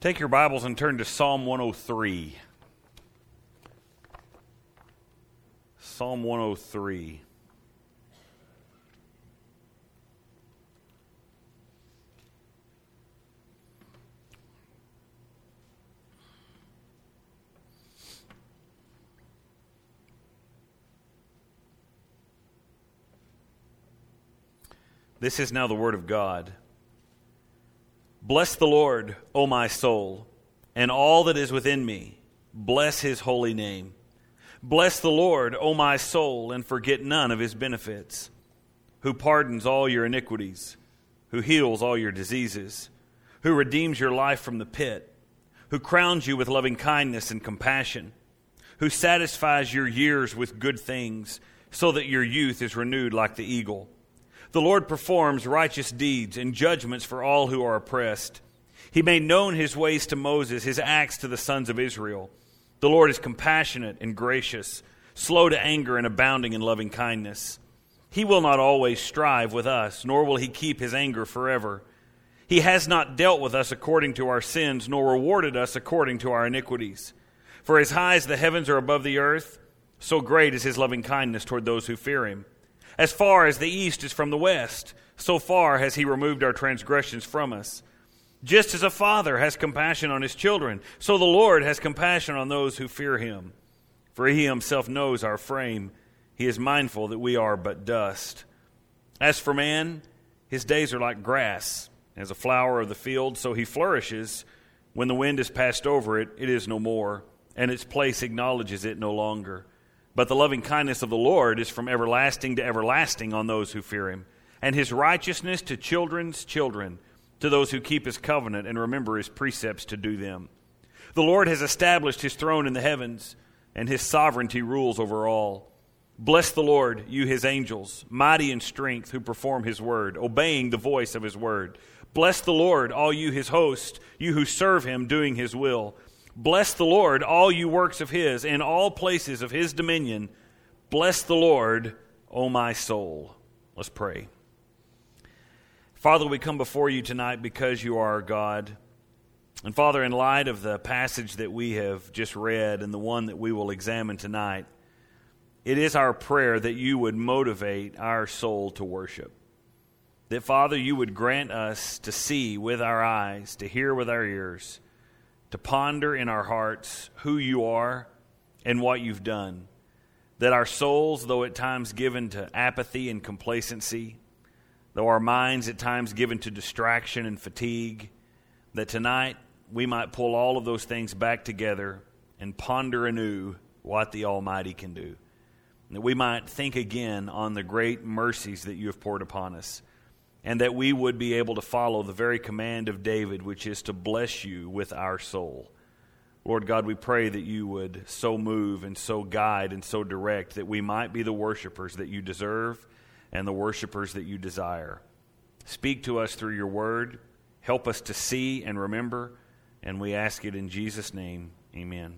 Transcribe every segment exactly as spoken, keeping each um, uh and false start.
Take your Bibles and turn to Psalm one oh three. Psalm one oh three. This is now the word of God. Bless the Lord, O my soul, and all that is within me. Bless his holy name. Bless the Lord, O my soul, and forget none of his benefits, who pardons all your iniquities, who heals all your diseases, who redeems your life from the pit, who crowns you with loving kindness and compassion, who satisfies your years with good things, so that your youth is renewed like the eagle. The Lord performs righteous deeds and judgments for all who are oppressed. He made known his ways to Moses, his acts to the sons of Israel. The Lord is compassionate and gracious, slow to anger and abounding in loving kindness. He will not always strive with us, nor will he keep his anger forever. He has not dealt with us according to our sins, nor rewarded us according to our iniquities. For as high as the heavens are above the earth, so great is his loving kindness toward those who fear him. As far as the east is from the west, so far has he removed our transgressions from us. Just as a father has compassion on his children, so the Lord has compassion on those who fear him. For he himself knows our frame. He is mindful that we are but dust. As for man, his days are like grass. As a flower of the field, so he flourishes. When the wind has passed over it, it is no more, and its place acknowledges it no longer. But the loving kindness of the Lord is from everlasting to everlasting on those who fear him, and his righteousness to children's children, to those who keep his covenant and remember his precepts to do them. The Lord has established his throne in the heavens, and his sovereignty rules over all. Bless the Lord, you his angels, mighty in strength, who perform his word, obeying the voice of his word. Bless the Lord, all you his host, you who serve him, doing his will. Bless the Lord, all you works of his, in all places of his dominion. Bless the Lord, O my soul. Let's pray. Father, we come before you tonight because you are our God. And Father, in light of the passage that we have just read and the one that we will examine tonight, it is our prayer that you would motivate our soul to worship. That, Father, you would grant us to see with our eyes, to hear with our ears, to ponder in our hearts who you are and what you've done. That our souls, though at times given to apathy and complacency, though our minds at times given to distraction and fatigue, that tonight we might pull all of those things back together and ponder anew what the Almighty can do. And that we might think again on the great mercies that you have poured upon us. And that we would be able to follow the very command of David, which is to bless you with our soul. Lord God, we pray that you would so move and so guide and so direct that we might be the worshipers that you deserve and the worshipers that you desire. Speak to us through your word. Help us to see and remember. And we ask it in Jesus' name. Amen.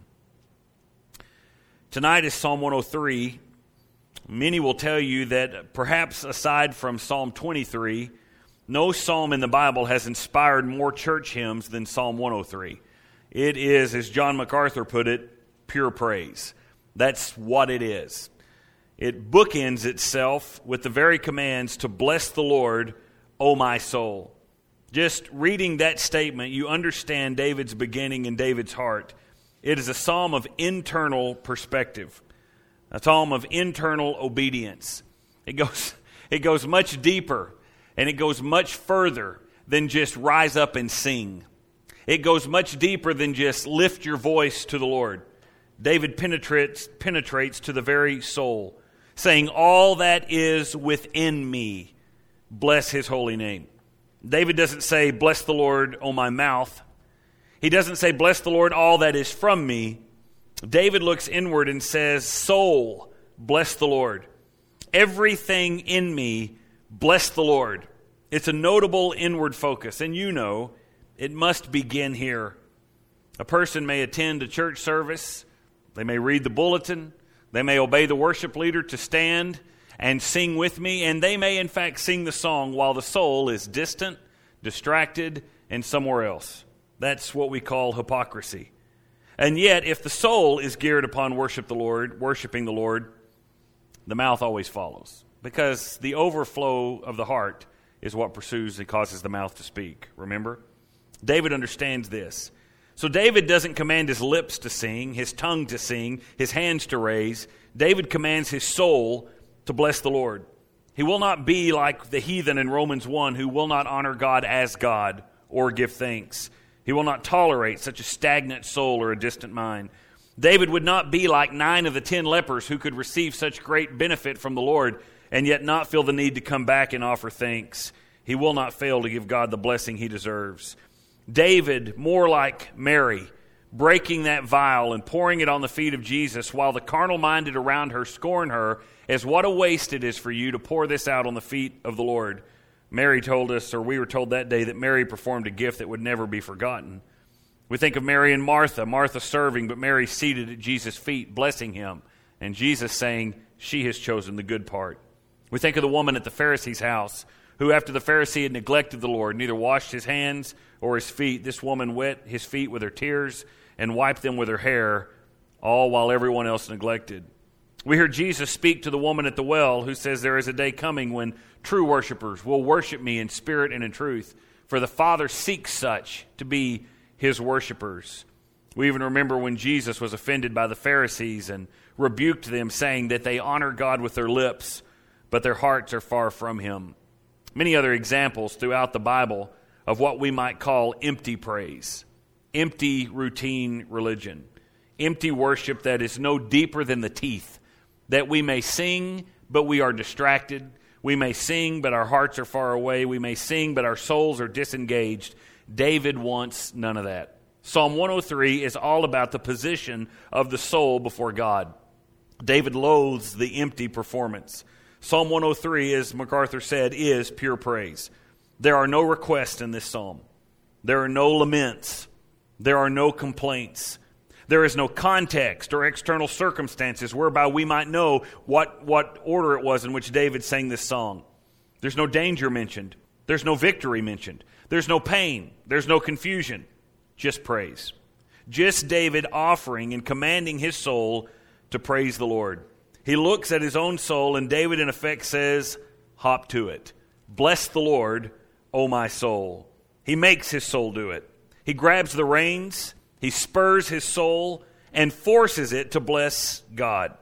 Tonight is Psalm one oh three. Many will tell you that perhaps aside from Psalm twenty-three, no psalm in the Bible has inspired more church hymns than Psalm one oh three. It is, as John MacArthur put it, pure praise. That's what it is. It bookends itself with the very commands to bless the Lord, O my soul. Just reading that statement, you understand David's beginning and David's heart. It is a psalm of internal perspective. A psalm of internal obedience. It goes, it goes much deeper and it goes much further than just rise up and sing. It goes much deeper than just lift your voice to the Lord. David penetrates, penetrates to the very soul, saying, all that is within me, bless his holy name. David doesn't say, bless the Lord, O my mouth. He doesn't say, bless the Lord, all that is from me. David looks inward and says, soul, bless the Lord. Everything in me, bless the Lord. It's a notable inward focus, and you know it must begin here. A person may attend a church service, they may read the bulletin, they may obey the worship leader to stand and sing with me, and they may in fact sing the song while the soul is distant, distracted, and somewhere else. That's what we call hypocrisy. And yet, if the soul is geared upon worship the Lord, worshiping the Lord, the mouth always follows. Because the overflow of the heart is what pursues and causes the mouth to speak. Remember? David understands this. So David doesn't command his lips to sing, his tongue to sing, his hands to raise. David commands his soul to bless the Lord. He will not be like the heathen in Romans one who will not honor God as God or give thanks. He will not tolerate such a stagnant soul or a distant mind. David would not be like nine of the ten lepers who could receive such great benefit from the Lord and yet not feel the need to come back and offer thanks. He will not fail to give God the blessing he deserves. David, more like Mary, breaking that vial and pouring it on the feet of Jesus while the carnal-minded around her scorn her as what a waste it is for you to pour this out on the feet of the Lord. Mary told us, or we were told that day, that Mary performed a gift that would never be forgotten. We think of Mary and Martha, Martha serving, but Mary seated at Jesus' feet, blessing him, and Jesus saying, she has chosen the good part. We think of the woman at the Pharisee's house, who after the Pharisee had neglected the Lord, neither washed his hands or his feet, this woman wet his feet with her tears and wiped them with her hair, all while everyone else neglected. We hear Jesus speak to the woman at the well who says there is a day coming when true worshipers will worship me in spirit and in truth, for the Father seeks such to be his worshipers. We even remember when Jesus was offended by the Pharisees and rebuked them, saying that they honor God with their lips, but their hearts are far from him. Many other examples throughout the Bible of what we might call empty praise, empty routine religion, empty worship that is no deeper than the teeth, that we may sing, but we are distracted. We may sing, but our hearts are far away. We may sing, but our souls are disengaged. David wants none of that. Psalm one oh three is all about the position of the soul before God. David loathes the empty performance. Psalm one oh three, as MacArthur said, is pure praise. There are no requests in this psalm. There are no laments. There are no complaints. There is no context or external circumstances whereby we might know what, what order it was in which David sang this song. There's no danger mentioned. There's no victory mentioned. There's no pain. There's no confusion. Just praise. Just David offering and commanding his soul to praise the Lord. He looks at his own soul, and David, in effect, says, hop to it. Bless the Lord, O my soul. He makes his soul do it. He grabs the reins, he spurs his soul, and forces it to bless God.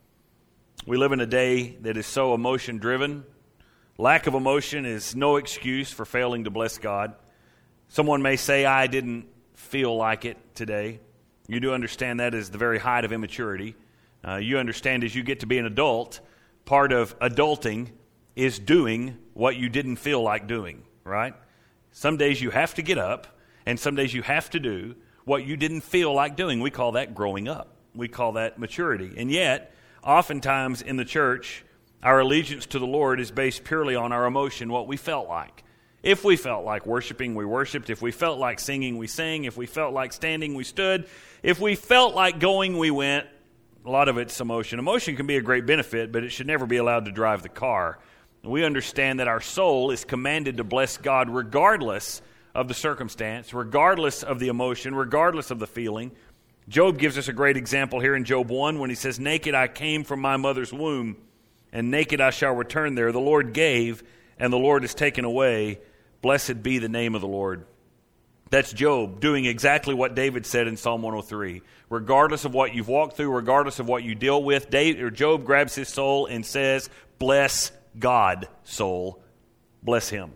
We live in a day that is so emotion-driven. Lack of emotion is no excuse for failing to bless God. Someone may say, I didn't feel like it today. You do understand that is the very height of immaturity. Uh, you understand as you get to be an adult, part of adulting is doing what you didn't feel like doing, right? Some days you have to get up, and some days you have to do what you didn't feel like doing. We call that growing up. We call that maturity. And yet, oftentimes in the church, our allegiance to the Lord is based purely on our emotion, what we felt like. If we felt like worshiping, we worshiped. If we felt like singing, we sang. If we felt like standing, we stood. If we felt like going, we went. A lot of it's emotion. Emotion can be a great benefit, but it should never be allowed to drive the car. We understand that our soul is commanded to bless God regardless of the circumstance, regardless of the emotion, regardless of the feeling. Job gives us a great example here in Job one when he says, naked I came from my mother's womb, and naked I shall return there. The Lord gave, and the Lord has taken away. Blessed be the name of the Lord. That's Job doing exactly what David said in Psalm one oh three. Regardless of what you've walked through, regardless of what you deal with, David, or Job grabs his soul and says, bless God, soul. Bless him.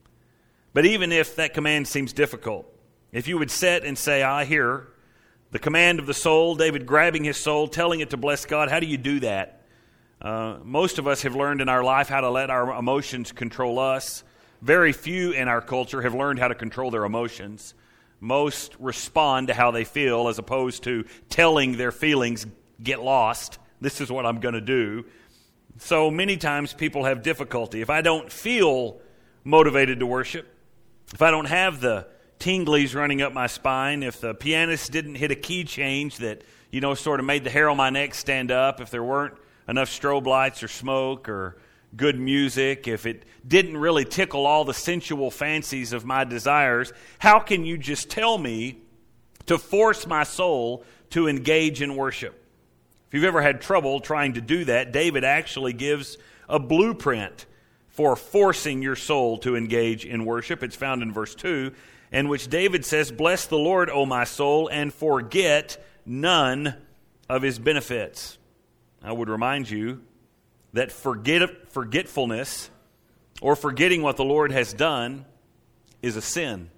But even if that command seems difficult, if you would sit and say, I hear the command of the soul, David grabbing his soul, telling it to bless God, how do you do that? Uh, most of us have learned in our life how to let our emotions control us. Very few in our culture have learned how to control their emotions. Most respond to how they feel as opposed to telling their feelings, get lost. This is what I'm going to do. So many times people have difficulty. If I don't feel motivated to worship, if I don't have the tinglies running up my spine, if the pianist didn't hit a key change that, you know, sort of made the hair on my neck stand up, if there weren't enough strobe lights or smoke or good music, if it didn't really tickle all the sensual fancies of my desires, how can you just tell me to force my soul to engage in worship? If you've ever had trouble trying to do that, David actually gives a blueprint for forcing your soul to engage in worship. It's found in verse two, in which David says, "Bless the Lord, O my soul, and forget none of his benefits." I would remind you that forget, forgetfulness or forgetting what the Lord has done is a sin.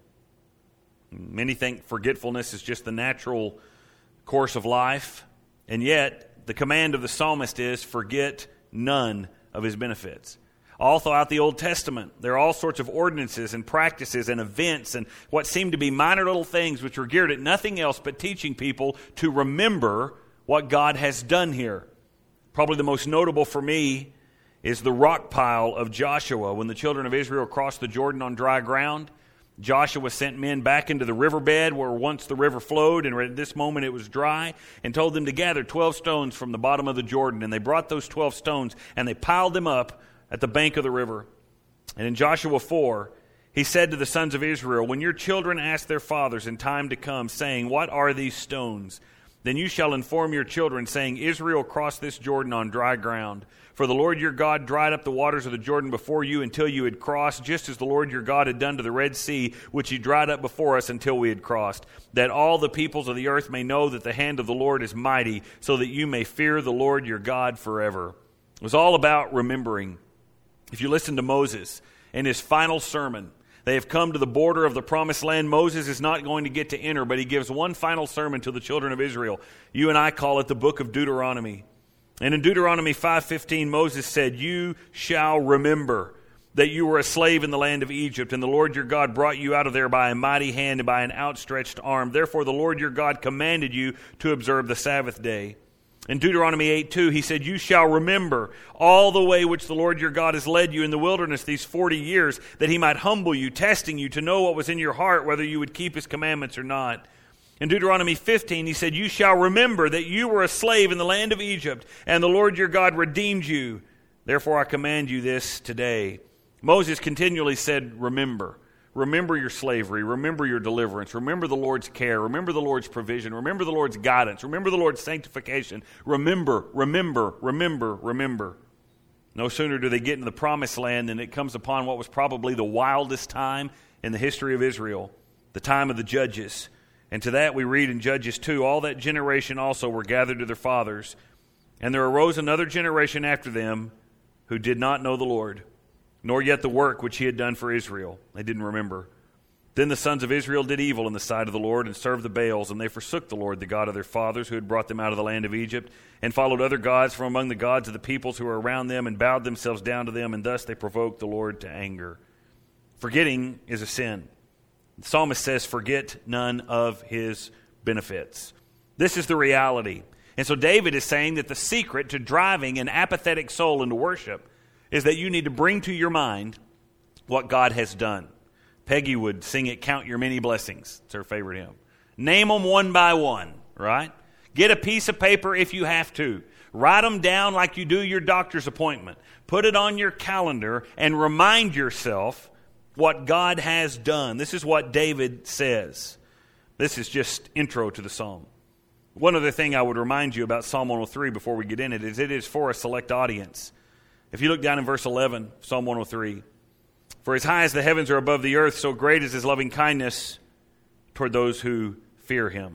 Many think forgetfulness is just the natural course of life, and yet the command of the psalmist is forget none of his benefits. All throughout the Old Testament, there are all sorts of ordinances and practices and events and what seem to be minor little things which are geared at nothing else but teaching people to remember what God has done here. Probably the most notable for me is the rock pile of Joshua. When the children of Israel crossed the Jordan on dry ground, Joshua sent men back into the riverbed where once the river flowed, and at this moment it was dry, and told them to gather twelve stones from the bottom of the Jordan. And they brought those twelve stones, and they piled them up at the bank of the river. And in Joshua four, he said to the sons of Israel, "When your children ask their fathers in time to come, saying, 'What are these stones?' then you shall inform your children, saying, 'Israel crossed this Jordan on dry ground. For the Lord your God dried up the waters of the Jordan before you until you had crossed, just as the Lord your God had done to the Red Sea, which he dried up before us until we had crossed, that all the peoples of the earth may know that the hand of the Lord is mighty, so that you may fear the Lord your God forever.'" It was all about remembering. If you listen to Moses in his final sermon, they have come to the border of the promised land. Moses is not going to get to enter, but he gives one final sermon to the children of Israel. You and I call it the book of Deuteronomy. And in Deuteronomy five fifteen, Moses said, "You shall remember that you were a slave in the land of Egypt, and the Lord your God brought you out of there by a mighty hand and by an outstretched arm. Therefore the Lord your God commanded you to observe the Sabbath day." In Deuteronomy eight two, he said, "You shall remember all the way which the Lord your God has led you in the wilderness these forty years, that he might humble you, testing you to know what was in your heart, whether you would keep his commandments or not." In Deuteronomy fifteen, he said, "You shall remember that you were a slave in the land of Egypt, and the Lord your God redeemed you. Therefore I command you this today." Moses continually said, remember. Remember your slavery. Remember your deliverance. Remember the Lord's care. Remember the Lord's provision. Remember the Lord's guidance. Remember the Lord's sanctification. Remember, remember, remember, remember. No sooner do they get into the promised land than it comes upon what was probably the wildest time in the history of Israel, the time of the judges. And to that we read in Judges two, "All that generation also were gathered to their fathers, and there arose another generation after them who did not know the Lord, nor yet the work which he had done for Israel." They didn't remember. "Then the sons of Israel did evil in the sight of the Lord and served the Baals, and they forsook the Lord, the God of their fathers, who had brought them out of the land of Egypt, and followed other gods from among the gods of the peoples who were around them, and bowed themselves down to them, and thus they provoked the Lord to anger." Forgetting is a sin. The psalmist says, "Forget none of his benefits." This is the reality. And so David is saying that the secret to driving an apathetic soul into worship is that you need to bring to your mind what God has done. Peggy would sing it, "Count Your Many Blessings." It's her favorite hymn. Name them one by one, right? Get a piece of paper if you have to. Write them down like you do your doctor's appointment. Put it on your calendar and remind yourself what God has done. This is what David says. This is just intro to the psalm. One other thing I would remind you about Psalm one oh three before we get in it is it is for a select audience. If you look down in verse eleven, Psalm one oh three, "For as high as the heavens are above the earth, so great is his loving kindness toward those who fear him."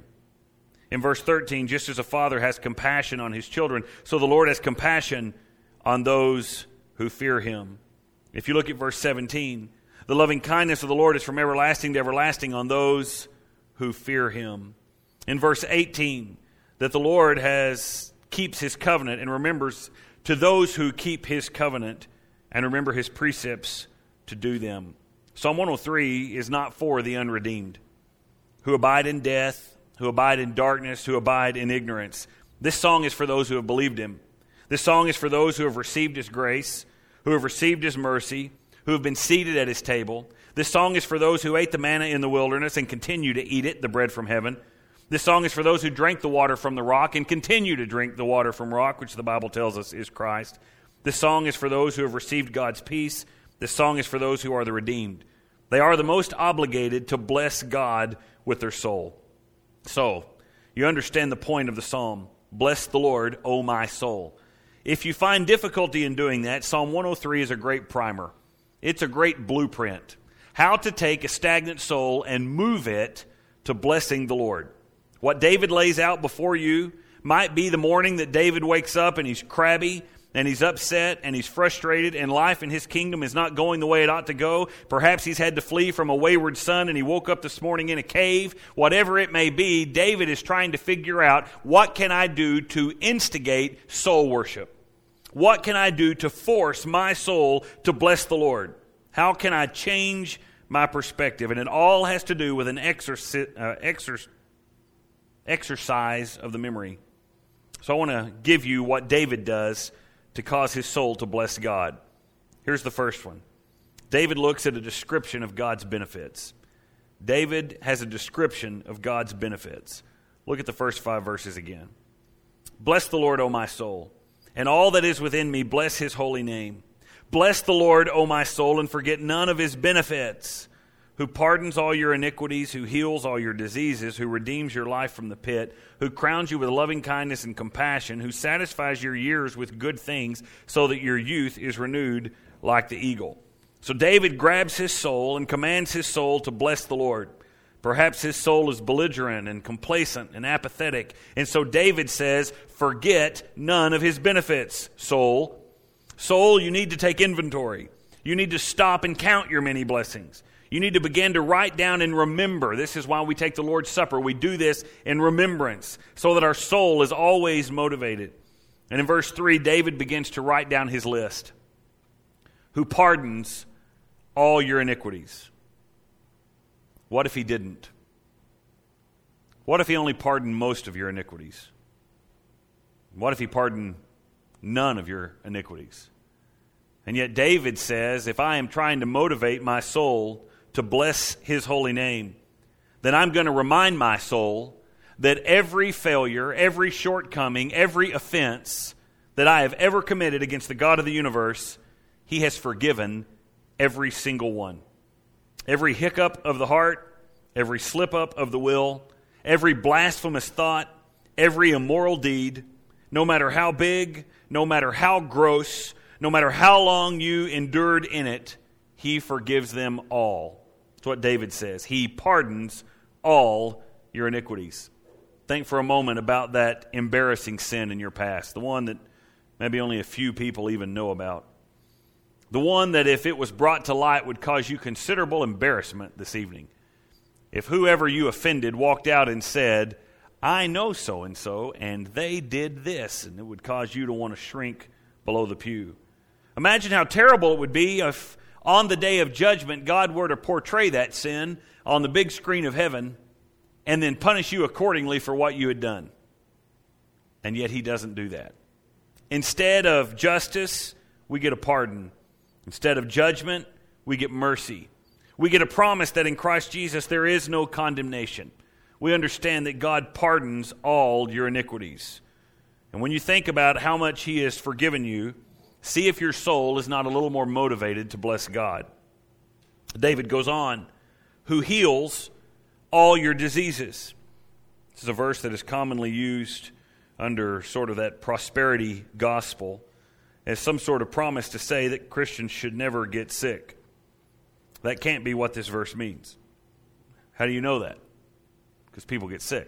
In verse thirteen, "Just as a father has compassion on his children, so the Lord has compassion on those who fear him." If you look at verse seventeen, "The loving kindness of the Lord is from everlasting to everlasting on those who fear him." In verse eighteen, that the Lord has keeps his covenant and remembers to those who keep his covenant and remember his precepts to do them. Psalm one oh three is not for the unredeemed, who abide in death, who abide in darkness, who abide in ignorance. This song is for those who have believed him. This song is for those who have received his grace, who have received his mercy, who have been seated at his table. This song is for those who ate the manna in the wilderness and continue to eat it, the bread from heaven. This song is for those who drank the water from the rock and continue to drink the water from rock, which the Bible tells us is Christ. This song is for those who have received God's peace. This song is for those who are the redeemed. They are the most obligated to bless God with their soul. So, you understand the point of the psalm. Bless the Lord, O my soul. If you find difficulty in doing that, Psalm one oh three is a great primer. It's a great blueprint. How to take a stagnant soul and move it to blessing the Lord. What David lays out before you might be the morning that David wakes up and he's crabby and he's upset and he's frustrated and life in his kingdom is not going the way it ought to go. Perhaps he's had to flee from a wayward son and he woke up this morning in a cave. Whatever it may be, David is trying to figure out, what can I do to instigate soul worship? What can I do to force my soul to bless the Lord? How can I change my perspective? And it all has to do with an exerci- uh, exer- exercise of the memory. So I want to give you what David does to cause his soul to bless God. Here's the first one. David looks at a description of God's benefits. David has a description of God's benefits. Look at the first five verses again. Bless the Lord, O my soul, and all that is within me, bless his holy name. Bless the Lord, O my soul, and forget none of his benefits, who pardons all your iniquities, who heals all your diseases, who redeems your life from the pit, who crowns you with loving kindness and compassion, who satisfies your years with good things so that your youth is renewed like the eagle. So David grabs his soul and commands his soul to bless the Lord. Perhaps his soul is belligerent and complacent and apathetic. And so David says, forget none of his benefits, soul. Soul, you need to take inventory. You need to stop and count your many blessings. You need to begin to write down and remember. This is why we take the Lord's Supper. We do this in remembrance so that our soul is always motivated. And in verse three, David begins to write down his list. Who pardons all your iniquities. What if he didn't? What if he only pardoned most of your iniquities? What if he pardoned none of your iniquities? And yet David says, if I am trying to motivate my soul to bless his holy name, then I'm going to remind my soul that every failure, every shortcoming, every offense that I have ever committed against the God of the universe, he has forgiven every single one. Every hiccup of the heart, every slip-up of the will, every blasphemous thought, every immoral deed, no matter how big, no matter how gross, no matter how long you endured in it, he forgives them all. That's what David says. He pardons all your iniquities. Think for a moment about that embarrassing sin in your past, the one that maybe only a few people even know about. The one that if it was brought to light would cause you considerable embarrassment this evening. If whoever you offended walked out and said, I know so-and-so, and they did this, and it would cause you to want to shrink below the pew. Imagine how terrible it would be if on the day of judgment God were to portray that sin on the big screen of heaven and then punish you accordingly for what you had done. And yet he doesn't do that. Instead of justice, we get a pardon. Instead of judgment, we get mercy. We get a promise that in Christ Jesus there is no condemnation. We understand that God pardons all your iniquities. And when you think about how much he has forgiven you, see if your soul is not a little more motivated to bless God. David goes on, who heals all your diseases. This is a verse that is commonly used under sort of that prosperity gospel as some sort of promise to say that Christians should never get sick. That can't be what this verse means. How do you know that? Because people get sick.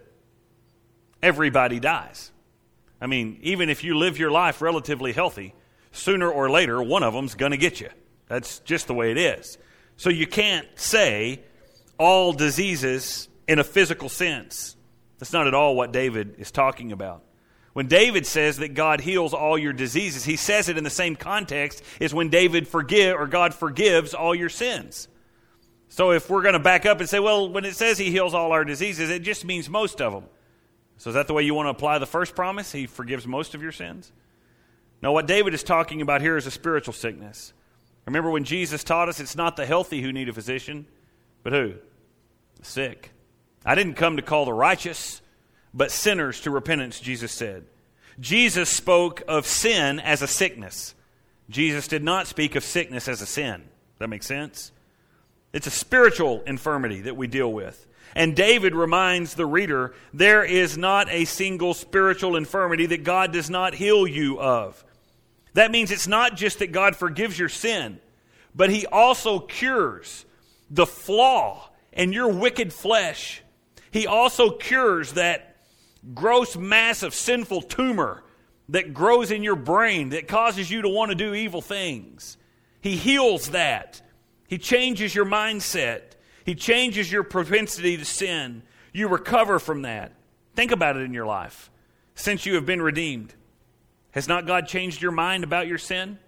Everybody dies. I mean, even if you live your life relatively healthy, sooner or later, one of them's going to get you. That's just the way it is. So you can't say all diseases in a physical sense. That's not at all what David is talking about. When David says that God heals all your diseases, he says it in the same context as when David forgive or God forgives all your sins. So if we're going to back up and say, well, when it says he heals all our diseases, it just means most of them. So is that the way you want to apply the first promise? He forgives most of your sins? No, what David is talking about here is a spiritual sickness. Remember when Jesus taught us it's not the healthy who need a physician, but who? The sick. I didn't come to call the righteous, but sinners to repentance, Jesus said. Jesus spoke of sin as a sickness. Jesus did not speak of sickness as a sin. Does that make sense? It's a spiritual infirmity that we deal with. And David reminds the reader, there is not a single spiritual infirmity that God does not heal you of. That means it's not just that God forgives your sin, but He also cures the flaw in your wicked flesh. He also cures that gross mass of sinful tumor that grows in your brain that causes you to want to do evil things. He heals that. He changes your mindset. He changes your propensity to sin. You recover from that. Think about it in your life. Since you have been redeemed, has not God changed your mind about your sin?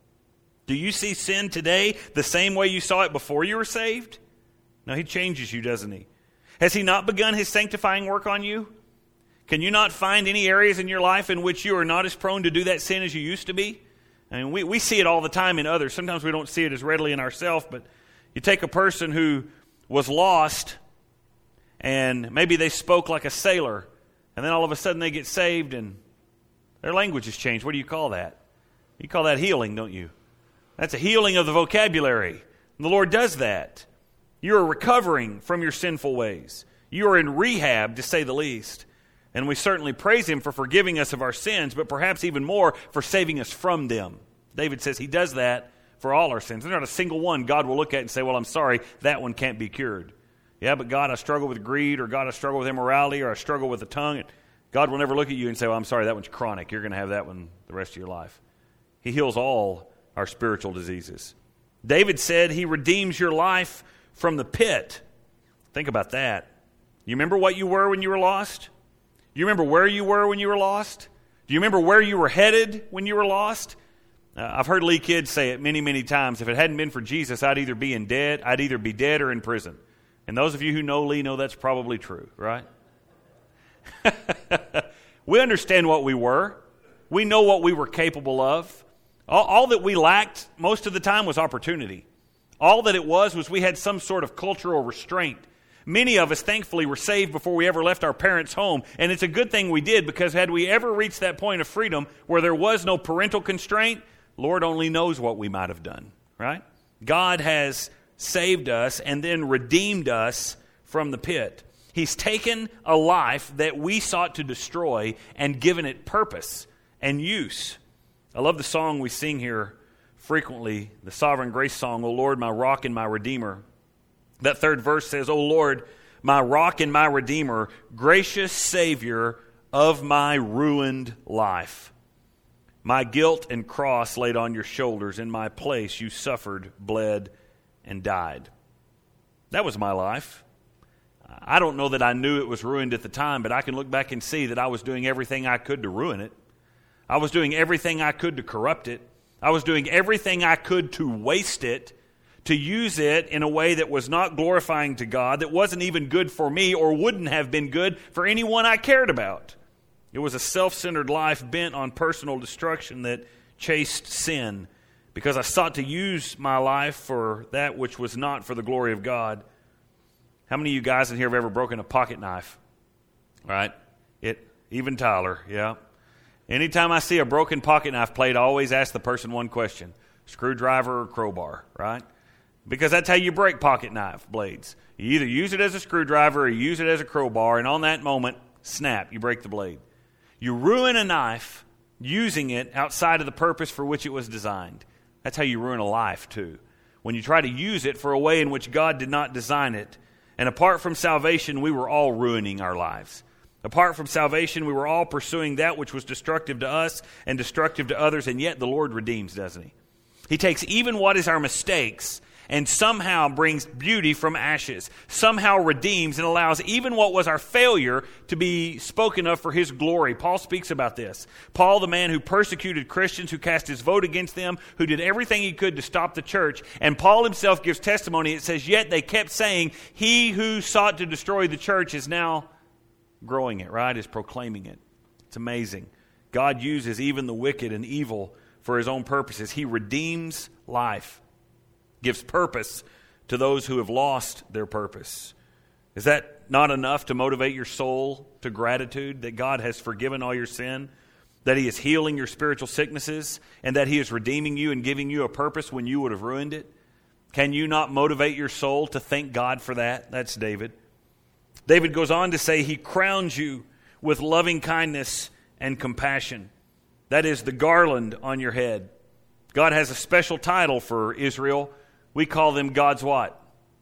Do you see sin today the same way you saw it before you were saved? No, He changes you, doesn't He? Has He not begun His sanctifying work on you? Can you not find any areas in your life in which you are not as prone to do that sin as you used to be? I mean, we, we see it all the time in others. Sometimes we don't see it as readily in ourselves, but you take a person who was lost, and maybe they spoke like a sailor, and then all of a sudden they get saved, and their language has changed. What do you call that? You call that healing, don't you? That's a healing of the vocabulary. And the Lord does that. You are recovering from your sinful ways. You are in rehab, to say the least. And we certainly praise Him for forgiving us of our sins, but perhaps even more for saving us from them. David says He does that for all our sins. There's not a single one God will look at and say, well, I'm sorry, that one can't be cured. Yeah, but God, I struggle with greed, or God, I struggle with immorality, or I struggle with the tongue. God will never look at you and say, well, I'm sorry, that one's chronic. You're going to have that one the rest of your life. He heals all our spiritual diseases. David said He redeems your life from the pit. Think about that. You remember what you were when you were lost? You remember where you were when you were lost? Do you remember where you were headed when you were lost? Uh, I've heard Lee Kidd say it many, many times. If it hadn't been for Jesus, I'd either be in dead, I'd either be dead or in prison. And those of you who know Lee know that's probably true, right? We understand what we were. We know what we were capable of. All, all that we lacked most of the time was opportunity. All that it was was we had some sort of cultural restraint. Many of us, thankfully, were saved before we ever left our parents' home. And it's a good thing we did, because had we ever reached that point of freedom where there was no parental constraint, Lord only knows what we might have done, right? God has saved us and then redeemed us from the pit. He's taken a life that we sought to destroy and given it purpose and use. I love the song we sing here frequently, the Sovereign Grace song, O Lord, my rock and my redeemer. That third verse says, O Lord, my rock and my redeemer, gracious Savior of my ruined life. My guilt and cross laid on your shoulders. In my place you suffered, bled, and died. That was my life. I don't know that I knew it was ruined at the time, but I can look back and see that I was doing everything I could to ruin it. I was doing everything I could to corrupt it. I was doing everything I could to waste it, to use it in a way that was not glorifying to God, that wasn't even good for me or wouldn't have been good for anyone I cared about. It was a self-centered life bent on personal destruction that chased sin, because I sought to use my life for that which was not for the glory of God. How many of you guys in here have ever broken a pocket knife? Right? It, even Tyler, yeah. Anytime I see a broken pocket knife plate, I always ask the person one question: screwdriver or crowbar, right? Because that's how you break pocket knife blades. You either use it as a screwdriver or you use it as a crowbar, and on that moment, snap, you break the blade. You ruin a knife using it outside of the purpose for which it was designed. That's how you ruin a life, too. When you try to use it for a way in which God did not design it. And apart from salvation, we were all ruining our lives. Apart from salvation, we were all pursuing that which was destructive to us and destructive to others, and yet the Lord redeems, doesn't He? He takes even what is our mistakes and somehow brings beauty from ashes, somehow redeems and allows even what was our failure to be spoken of for His glory. Paul speaks about this. Paul, the man who persecuted Christians, who cast his vote against them, who did everything he could to stop the church. And Paul himself gives testimony. It says, yet they kept saying, he who sought to destroy the church is now growing it, right? Is proclaiming it. It's amazing. God uses even the wicked and evil for His own purposes. He redeems life. Gives purpose to those who have lost their purpose. Is that not enough to motivate your soul to gratitude that God has forgiven all your sin? that He is healing your spiritual sicknesses, and that He is redeeming you and giving you a purpose when you would have ruined it? Can you not motivate your soul to thank God for that? That's David. David goes on to say He crowns you with loving kindness and compassion. That is the garland on your head. God has a special title for Israel. We call them God's what?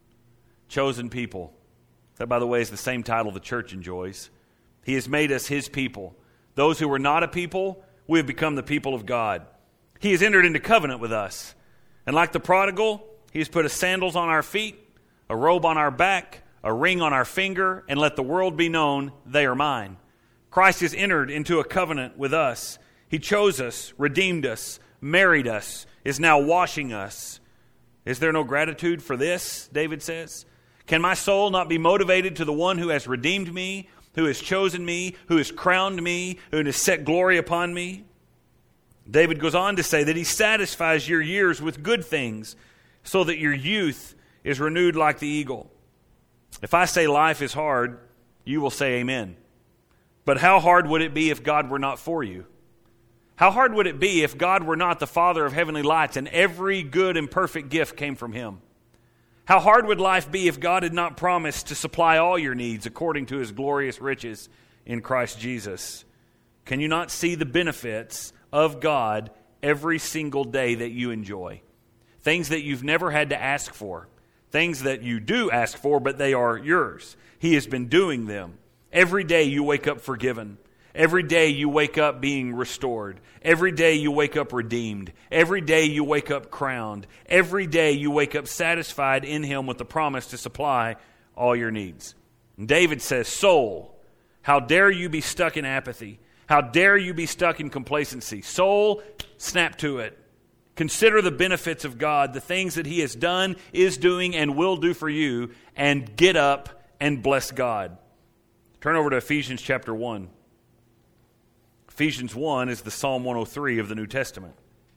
Chosen people. That, by the way, is the same title the church enjoys. He has made us His people. Those who were not a people, we have become the people of God. He has entered into covenant with us. And like the prodigal, He has put a sandals on our feet, a robe on our back, a ring on our finger, and let the world be known they are mine. Christ has entered into a covenant with us. He chose us, redeemed us, married us, is now washing us. Is there no gratitude for this, David says? Can my soul not be motivated to the one who has redeemed me, who has chosen me, who has crowned me, who has set glory upon me? David goes on to say that He satisfies your years with good things so that your youth is renewed like the eagle. If I say life is hard, you will say amen. But how hard would it be if God were not for you? How hard would it be if God were not the Father of heavenly lights and every good and perfect gift came from Him? How hard would life be if God had not promised to supply all your needs according to His glorious riches in Christ Jesus? Can you not see the benefits of God every single day that you enjoy? Things that you've never had to ask for. Things that you do ask for, but they are yours. He has been doing them. Every day you wake up forgiven. Every day you wake up being restored. Every day you wake up redeemed. Every day you wake up crowned. Every day you wake up satisfied in Him with the promise to supply all your needs. And David says, soul, how dare you be stuck in apathy? How dare you be stuck in complacency? Soul, snap to it. Consider the benefits of God, the things that He has done, is doing, and will do for you, and get up and bless God. Turn over to Ephesians chapter one. Ephesians one is the Psalm one oh three of the New Testament.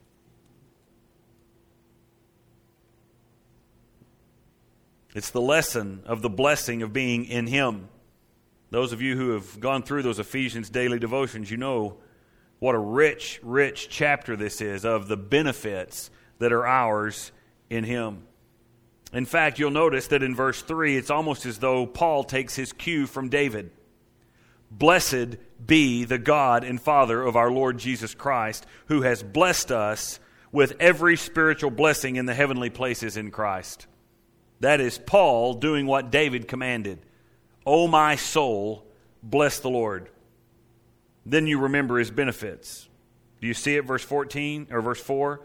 It's the lesson of the blessing of being in Him. Those of you who have gone through those Ephesians daily devotions, you know what a rich, rich chapter this is of the benefits that are ours in Him. In fact, you'll notice that in verse three, it's almost as though Paul takes his cue from David. Blessed be the God and Father of our Lord Jesus Christ, who has blessed us with every spiritual blessing in the heavenly places in Christ. That is Paul doing what David commanded. O my soul, bless the Lord. Then you remember His benefits. Do you see it, verse fourteen or verse four?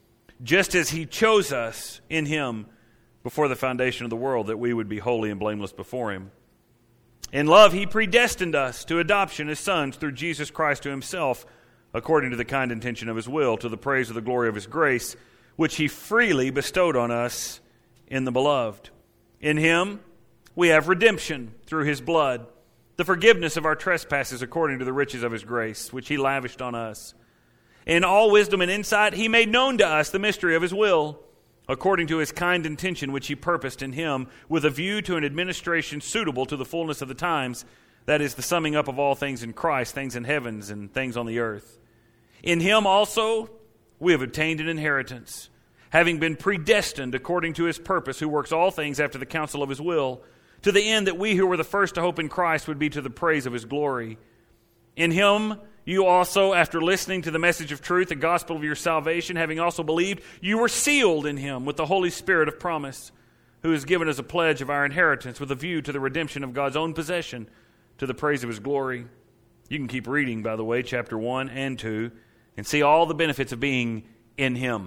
Just as He chose us in Him before the foundation of the world, that we would be holy and blameless before Him. In love, He predestined us to adoption as sons through Jesus Christ to Himself, according to the kind intention of His will, to the praise of the glory of His grace, which He freely bestowed on us in the Beloved. In Him we have redemption through His blood, the forgiveness of our trespasses according to the riches of His grace, which He lavished on us. In all wisdom and insight, He made known to us the mystery of His will, according to His kind intention which He purposed in Him, with a view to an administration suitable to the fullness of the times, that is, the summing up of all things in Christ, things in heavens and things on the earth. In Him also we have obtained an inheritance, having been predestined according to His purpose, who works all things after the counsel of His will, to the end that we who were the first to hope in Christ would be to the praise of His glory. In Him you also, after listening to the message of truth, the gospel of your salvation, having also believed, you were sealed in Him with the Holy Spirit of promise, who is given as a pledge of our inheritance with a view to the redemption of God's own possession, to the praise of His glory. You can keep reading, by the way, chapter one and two, and see all the benefits of being in Him.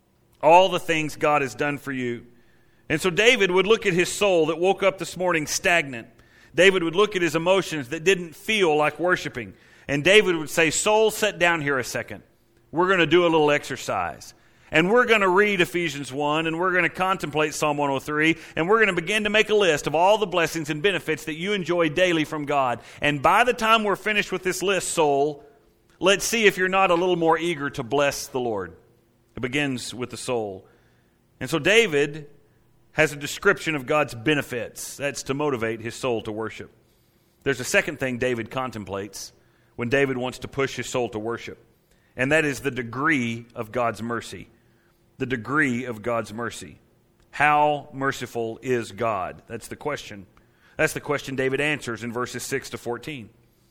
All the things God has done for you. And so David would look at his soul that woke up this morning stagnant. David would look at his emotions that didn't feel like worshiping. And David would say, soul, sit down here a second. We're going to do a little exercise. And we're going to read Ephesians one, and we're going to contemplate Psalm one oh three, and we're going to begin to make a list of all the blessings and benefits that you enjoy daily from God. And by the time we're finished with this list, soul, let's see if you're not a little more eager to bless the Lord. It begins with the soul. And so David has a description of God's benefits. That's to motivate his soul to worship. There's a second thing David contemplates when David wants to push his soul to worship. And that is the degree of God's mercy. The degree of God's mercy. How merciful is God? That's the question. That's the question David answers in verses six to fourteen.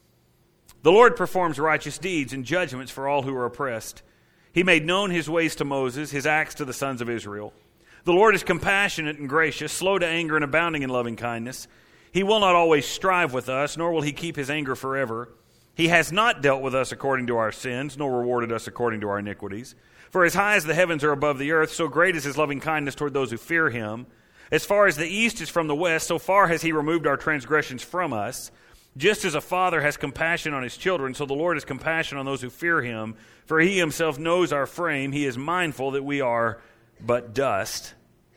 The Lord performs righteous deeds and judgments for all who are oppressed. He made known his ways to Moses, his acts to the sons of Israel. The Lord is compassionate and gracious, slow to anger and abounding in loving kindness. He will not always strive with us, nor will he keep his anger forever. He has not dealt with us according to our sins, nor rewarded us according to our iniquities. For as high as the heavens are above the earth, so great is his loving kindness toward those who fear him. As far as the east is from the west, so far has he removed our transgressions from us. Just as a father has compassion on his children, so the Lord has compassion on those who fear him. For he himself knows our frame. He is mindful that we are but dust.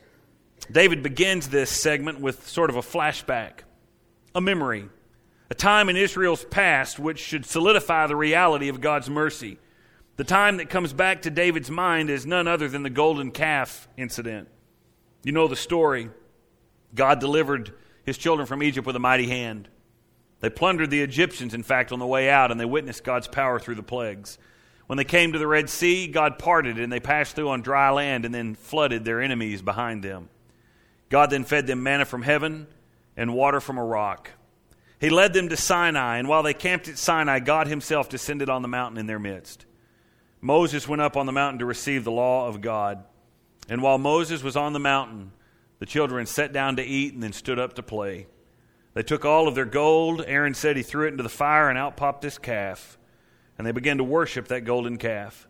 David begins this segment with sort of a flashback, a memory, a time in Israel's past which should solidify the reality of God's mercy. The time that comes back to David's mind is none other than the golden calf incident. You know the story. God delivered his children from Egypt with a mighty hand. They plundered the Egyptians, in fact, on the way out, and they witnessed God's power through the plagues. When they came to the Red Sea, God parted it, and they passed through on dry land and then flooded their enemies behind them. God then fed them manna from heaven and water from a rock. He led them to Sinai, and while they camped at Sinai, God himself descended on the mountain in their midst. Moses went up on the mountain to receive the law of God. And while Moses was on the mountain, the children sat down to eat and then stood up to play. They took all of their gold. Aaron said he threw it into the fire, and out popped this calf. And they began to worship that golden calf.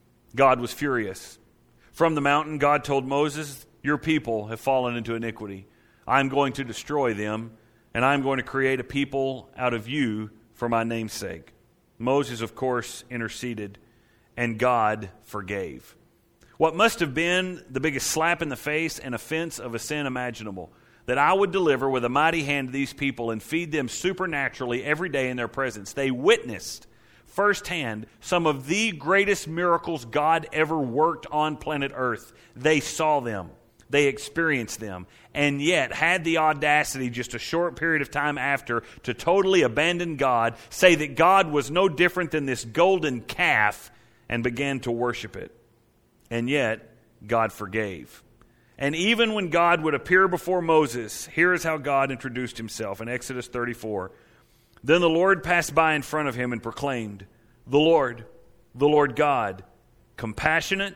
God was furious. From the mountain, God told Moses, "Your people have fallen into iniquity. I'm going to destroy them, and I'm going to create a people out of you for my name's sake." Moses, of course, interceded, and God forgave. What must have been the biggest slap in the face and offense of a sin imaginable, that I would deliver with a mighty hand to these people and feed them supernaturally every day in their presence. They witnessed firsthand some of the greatest miracles God ever worked on planet Earth. They saw them. They experienced them. And yet had the audacity just a short period of time after to totally abandon God, say that God was no different than this golden calf, and began to worship it. And yet, God forgave. And even when God would appear before Moses, here is how God introduced himself in Exodus thirty-four. Then the Lord passed by in front of him and proclaimed, "The Lord, the Lord God, compassionate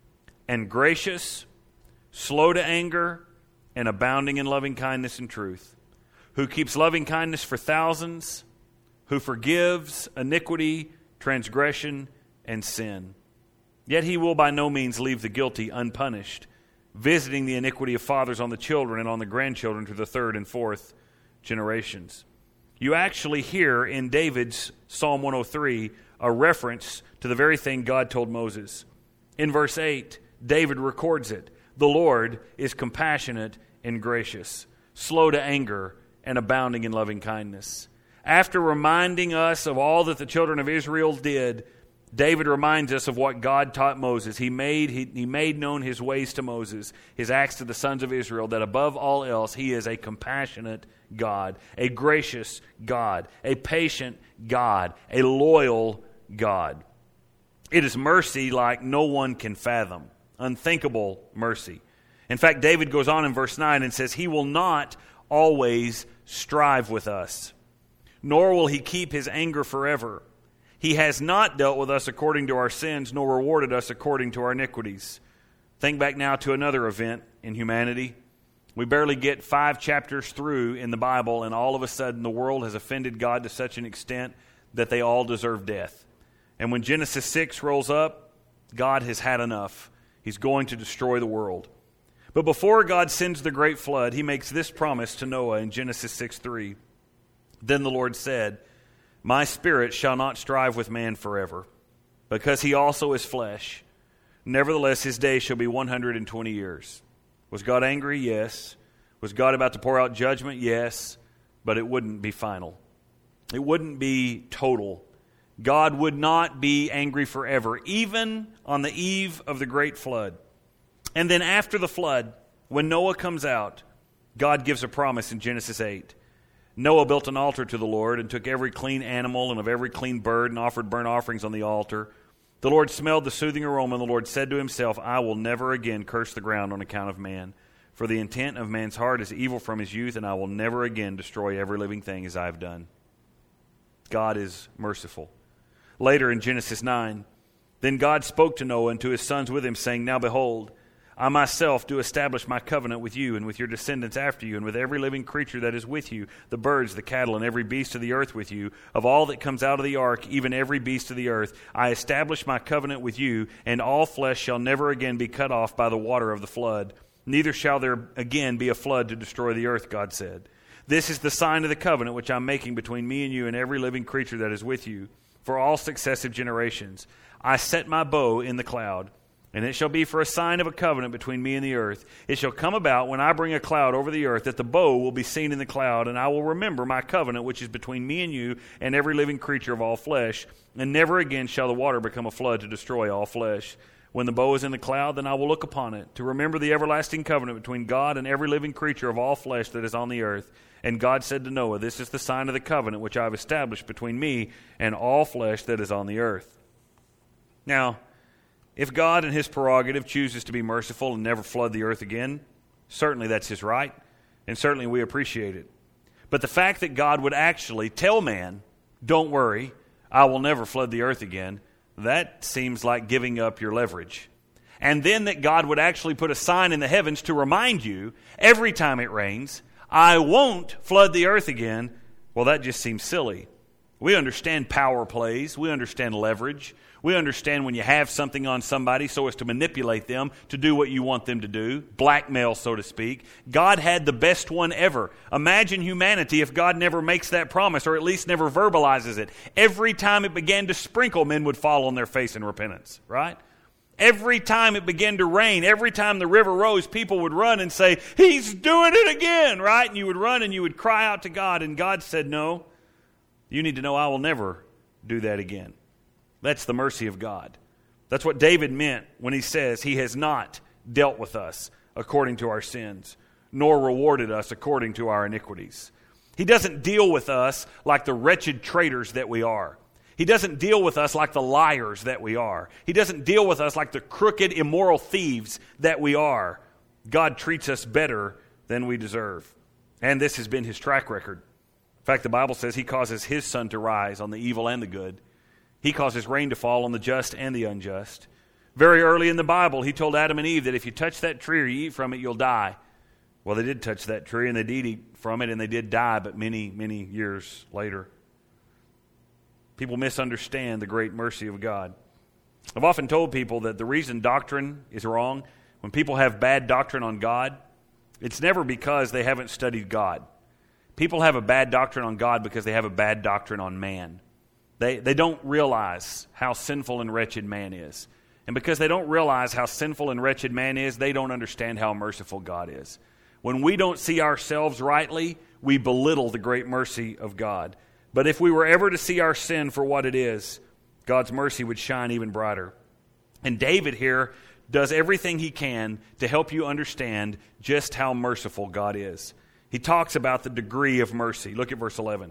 and gracious, slow to anger, and abounding in loving kindness and truth, who keeps loving kindness for thousands, who forgives iniquity, transgression, and sin. Yet he will by no means leave the guilty unpunished, visiting the iniquity of fathers on the children and on the grandchildren to the third and fourth generations." You actually hear in David's Psalm one oh three a reference to the very thing God told Moses. In verse eight, David records it. The Lord is compassionate and gracious, slow to anger, and abounding in loving kindness. After reminding us of all that the children of Israel did, David reminds us of what God taught Moses. He made, he, he made known his ways to Moses, his acts to the sons of Israel, that above all else he is a compassionate God, a gracious God, a patient God, a loyal God. It is mercy like no one can fathom, unthinkable mercy. In fact, David goes on in verse nine and says, "He will not always strive with us, nor will he keep his anger forever. He has not dealt with us according to our sins, nor rewarded us according to our iniquities." Think back now to another event in humanity. We barely get five chapters through in the Bible, and all of a sudden the world has offended God to such an extent that they all deserve death. And when Genesis six rolls up, God has had enough. He's going to destroy the world. But before God sends the great flood, he makes this promise to Noah in Genesis six three. Then the Lord said, "My spirit shall not strive with man forever, because he also is flesh. Nevertheless, his days shall be one hundred twenty years. Was God angry? Yes. Was God about to pour out judgment? Yes. But it wouldn't be final. It wouldn't be total. God would not be angry forever, even on the eve of the great flood. And then after the flood, when Noah comes out, God gives a promise in Genesis eight. Noah built an altar to the Lord and took every clean animal and of every clean bird and offered burnt offerings on the altar. The Lord smelled the soothing aroma, and the Lord said to himself, I will never again curse the ground on account of man. For the intent of man's heart is evil from his youth, and I will never again destroy every living thing as I have done. God is merciful. Later in Genesis nine, then God spoke to Noah and to his sons with him, saying, Now behold, I myself do establish my covenant with you and with your descendants after you and with every living creature that is with you, the birds, the cattle, and every beast of the earth with you. Of all that comes out of the ark, even every beast of the earth, I establish my covenant with you, and all flesh shall never again be cut off by the water of the flood. Neither shall there again be a flood to destroy the earth, God said. This is the sign of the covenant which I am making between me and you and every living creature that is with you for all successive generations. I set my bow in the cloud. And it shall be for a sign of a covenant between me and the earth. It shall come about when I bring a cloud over the earth that the bow will be seen in the cloud, and I will remember my covenant which is between me and you and every living creature of all flesh. And never again shall the water become a flood to destroy all flesh. When the bow is in the cloud, then I will look upon it, to remember the everlasting covenant between God and every living creature of all flesh that is on the earth. And God said to Noah, This is the sign of the covenant which I have established between me and all flesh that is on the earth. Now, if God in his prerogative chooses to be merciful and never flood the earth again, certainly that's his right, and certainly we appreciate it. But the fact that God would actually tell man, don't worry, I will never flood the earth again, that seems like giving up your leverage. And then that God would actually put a sign in the heavens to remind you every time it rains, I won't flood the earth again, well, that just seems silly. We understand power plays. We understand leverage. We understand when you have something on somebody so as to manipulate them to do what you want them to do, blackmail, so to speak. God had the best one ever. Imagine humanity if God never makes that promise, or at least never verbalizes it. Every time it began to sprinkle, men would fall on their face in repentance, right? Every time it began to rain, every time the river rose, people would run and say, He's doing it again, right? And you would run and you would cry out to God, and God said, no, you need to know I will never do that again. That's the mercy of God. That's what David meant when he says he has not dealt with us according to our sins, nor rewarded us according to our iniquities. He doesn't deal with us like the wretched traitors that we are. He doesn't deal with us like the liars that we are. He doesn't deal with us like the crooked, immoral thieves that we are. God treats us better than we deserve. And this has been his track record. In fact, the Bible says he causes his sun to rise on the evil and the good. He causes rain to fall on the just and the unjust. Very early in the Bible, he told Adam and Eve that if you touch that tree or you eat from it, you'll die. Well, they did touch that tree, and they did eat from it, and they did die, but many, many years later. People misunderstand the great mercy of God. I've often told people that the reason doctrine is wrong, when people have bad doctrine on God, it's never because they haven't studied God. People have a bad doctrine on God because they have a bad doctrine on man. They, they don't realize how sinful and wretched man is. And because they don't realize how sinful and wretched man is, they don't understand how merciful God is. When we don't see ourselves rightly, we belittle the great mercy of God. But if we were ever to see our sin for what it is, God's mercy would shine even brighter. And David here does everything he can to help you understand just how merciful God is. He talks about the degree of mercy. Look at verse eleven.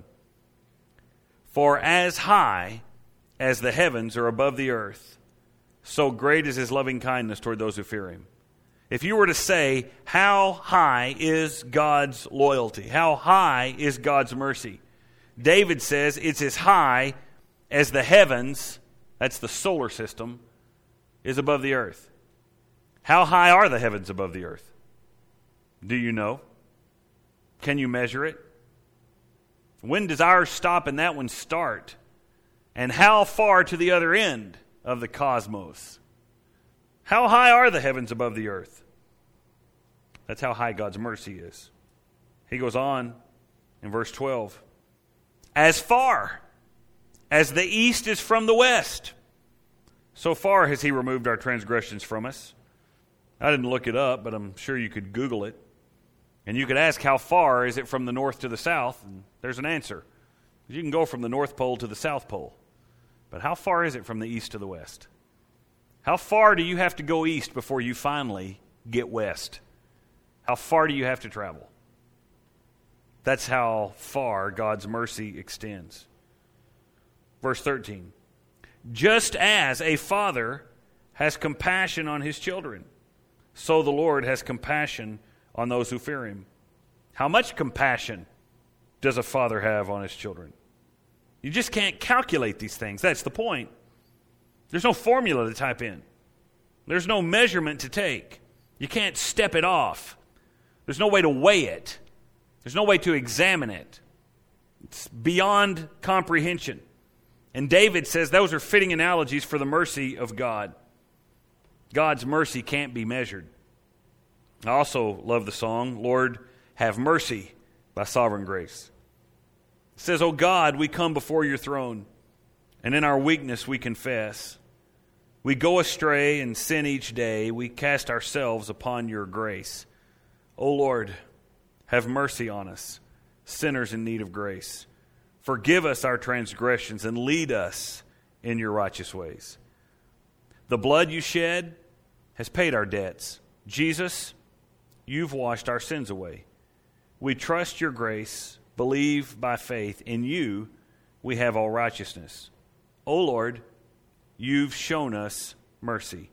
For as high as the heavens are above the earth, so great is his loving kindness toward those who fear him. If you were to say, how high is God's loyalty? How high is God's mercy? David says it's as high as the heavens, that's the solar system, is above the earth. How high are the heavens above the earth? Do you know? Can you measure it? When does ours stop and that one start? And how far to the other end of the cosmos? How high are the heavens above the earth? That's how high God's mercy is. He goes on in verse twelve. As far as the east is from the west, so far has he removed our transgressions from us. I didn't look it up, but I'm sure you could Google it. And you could ask, how far is it from the north to the south? And there's an answer. You can go from the North Pole to the South Pole. But how far is it from the east to the west? How far do you have to go east before you finally get west? How far do you have to travel? That's how far God's mercy extends. Verse thirteen. Just as a father has compassion on his children, so the Lord has compassion on those who fear him. How much compassion does a father have on his children? You just can't calculate these things. That's the point. There's no formula to type in. There's no measurement to take. You can't step it off. There's no way to weigh it. There's no way to examine it. It's beyond comprehension. And David says those are fitting analogies for the mercy of God. God's mercy can't be measured. I also love the song, Lord, Have Mercy, by Sovereign Grace. It says, O God, we come before your throne, and in our weakness we confess. We go astray and sin each day. We cast ourselves upon your grace. O Lord, have mercy on us, sinners in need of grace. Forgive us our transgressions and lead us in your righteous ways. The blood you shed has paid our debts. Jesus, you've washed our sins away. We trust your grace, believe by faith. In you we have all righteousness. O Lord, you've shown us mercy.